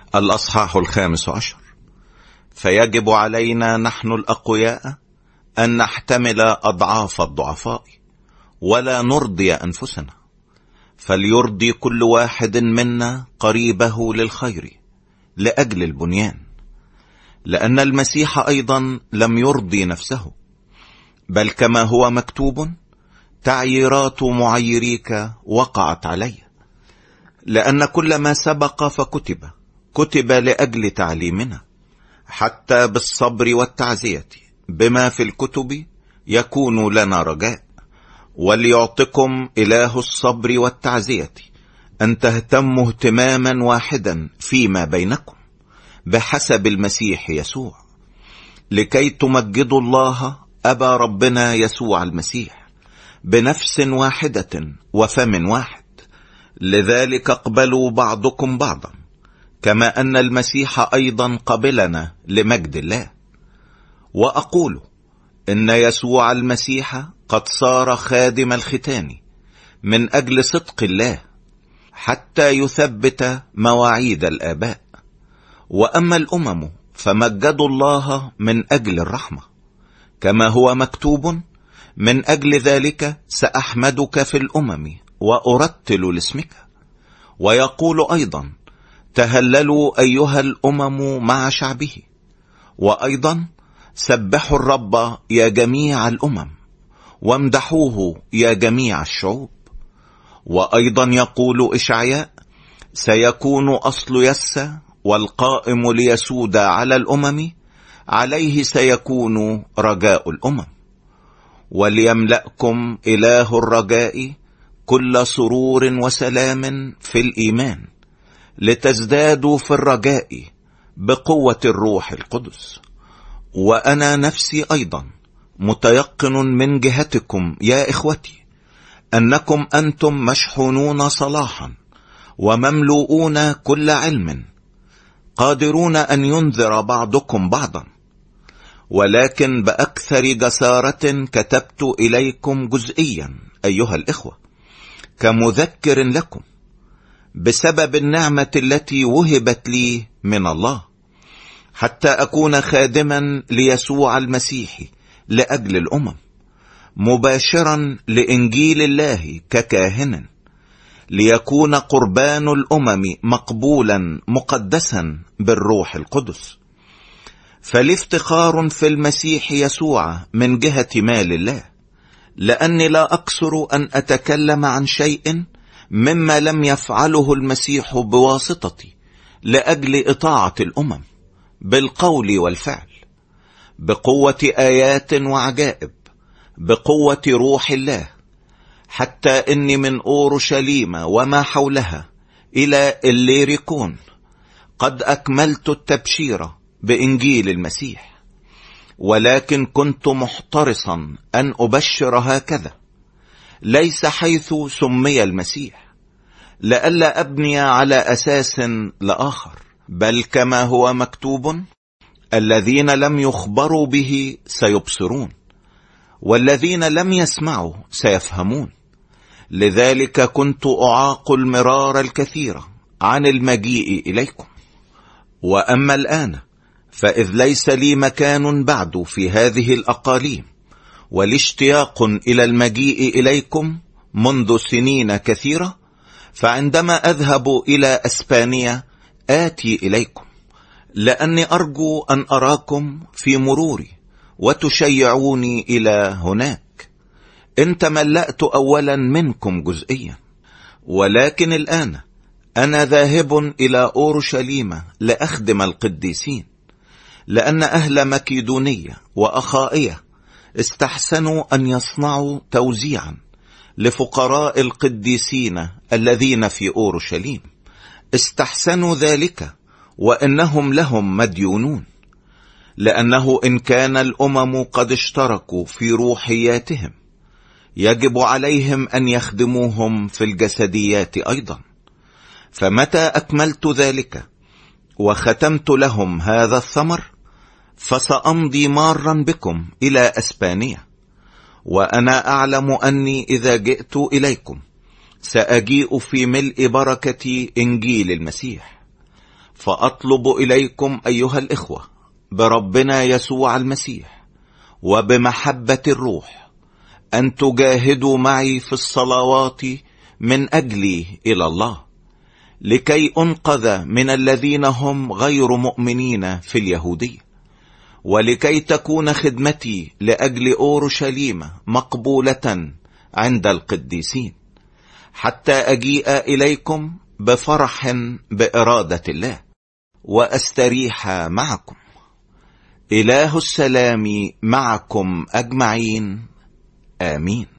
الأصحاح 15. فيجب علينا نحن الأقوياء أن نحتمل أضعاف الضعفاء ولا نرضي أنفسنا، فليرضي كل واحد منا قريبه للخير لأجل البنيان، لأن المسيح أيضا لم يرضي نفسه، بل كما هو مكتوب: تعييرات معيريك وقعت علي. لأن كل ما سبق كتب لأجل تعليمنا، حتى بالصبر والتعزية بما في الكتب يكون لنا رجاء. وليعطكم إله الصبر والتعزية أن تهتموا اهتماما واحدا فيما بينكم بحسب المسيح يسوع، لكي تمجدوا الله أبا ربنا يسوع المسيح بنفس واحدة وفم واحد. لذلك اقبلوا بعضكم بعضا كما أن المسيح أيضا قبلنا لمجد الله. وأقول إن يسوع المسيح قد صار خادم الختان من أجل صدق الله، حتى يثبت مواعيد الآباء. وأما الأمم فمجدوا الله من أجل الرحمة، كما هو مكتوب: من أجل ذلك سأحمدك في الأمم وأرتل لاسمك. ويقول أيضا: تهللوا أيها الأمم مع شعبه. وأيضا: سبحوا الرب يا جميع الأمم، وامدحوه يا جميع الشعوب. وأيضا يقول إشعياء: سيكون أصل يسى والقائم ليسود على الأمم، عليه سيكون رجاء الأمم. وليملأكم إله الرجاء كل سرور وسلام في الإيمان، لتزدادوا في الرجاء بقوة الروح القدس. وأنا نفسي أيضا متيقن من جهتكم يا إخوتي أنكم أنتم مشحونون صلاحا ومملوؤون كل علم، قادرون أن ينذر بعضكم بعضا. ولكن بأكثر جسارة كتبت إليكم جزئيا أيها الإخوة، كمذكر لكم بسبب النعمة التي وهبت لي من الله، حتى أكون خادما ليسوع المسيح لأجل الأمم، مباشرا لإنجيل الله ككاهن، ليكون قربان الأمم مقبولا مقدسا بالروح القدس. فالافتخار في المسيح يسوع من جهة مال الله، لأني لا أقصر أن أتكلم عن شيء مما لم يفعله المسيح بواسطتي لأجل إطاعة الأمم بالقول والفعل، بقوة آيات وعجائب، بقوة روح الله، حتى إني من أورشليم وما حولها إلى الليريكون قد أكملت التبشير بإنجيل المسيح. ولكن كنت محترصا أن أبشر هكذا، ليس حيث سمي المسيح، لئلا أبني على أساس لآخر، بل كما هو مكتوب: الذين لم يخبروا به سيبصرون، والذين لم يسمعوا سيفهمون. لذلك كنت أعاق المرار الكثير عن المجيء إليكم. وأما الآن فإذ ليس لي مكان بعد في هذه الأقاليم، والاشتياق إلى المجيء إليكم منذ سنين كثيرة، فعندما أذهب إلى أسبانيا آتي إليكم، لأني أرجو أن أراكم في مروري وتشيعوني إلى هناك، إن تملأت أولا منكم جزئيا. ولكن الآن أنا ذاهب إلى أورشليم لأخدم القديسين، لأن أهل مكيدونية وأخائية استحسنوا أن يصنعوا توزيعا لفقراء القديسين الذين في أورشليم. استحسنوا ذلك وإنهم لهم مديونون، لأنه إن كان الأمم قد اشتركوا في روحياتهم، يجب عليهم أن يخدموهم في الجسديات أيضا. فمتى أكملت ذلك وختمت لهم هذا الثمر، فسأمضي مارا بكم إلى أسبانيا. وأنا أعلم أني إذا جئت إليكم سأجيء في ملء بركة إنجيل المسيح، فأطلب إليكم أيها الإخوة بربنا يسوع المسيح وبمحبة الروح أن تجاهدوا معي في الصلوات من أجلي إلى الله، لكي أنقذ من الذين هم غير مؤمنين في اليهودية، ولكي تكون خدمتي لأجل أورشليم مقبولة عند القديسين، حتى أجيء إليكم بفرح بإرادة الله وأستريح معكم. إله السلام معكم أجمعين. آمين.